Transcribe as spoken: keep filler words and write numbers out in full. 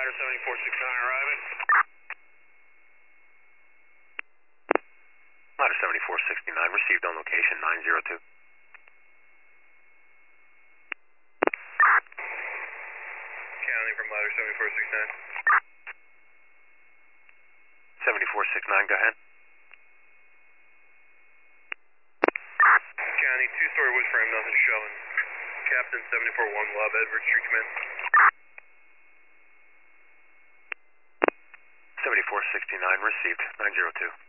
Ladder seventy-four sixty-nine arriving. Ladder seventy-four sixty-nine, received on location nine zero two. County from Ladder seventy-four sixty-nine. seventy-four sixty-nine, go ahead. County, two-story wood frame, nothing showing. Captain seventy-four one, Love, Edward Street Command. seventy-four sixty-nine, received nine zero two.